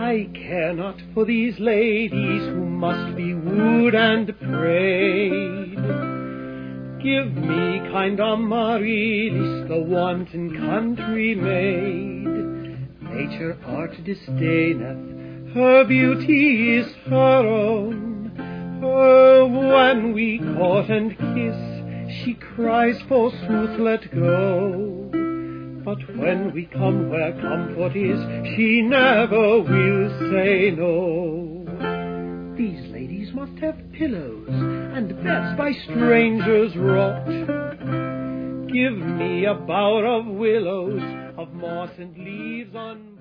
I care not for these ladies who must be wooed and prayed. Give me kind Amaryllis, the wanton country maid. Nature art disdaineth, her beauty is her own. When we court and kiss, she cries, forsooth, let go. But when we come where comfort is, she never will say no. These ladies must have pillows, and beds by strangers wrought. Give me a bower of willows, of moss and leaves on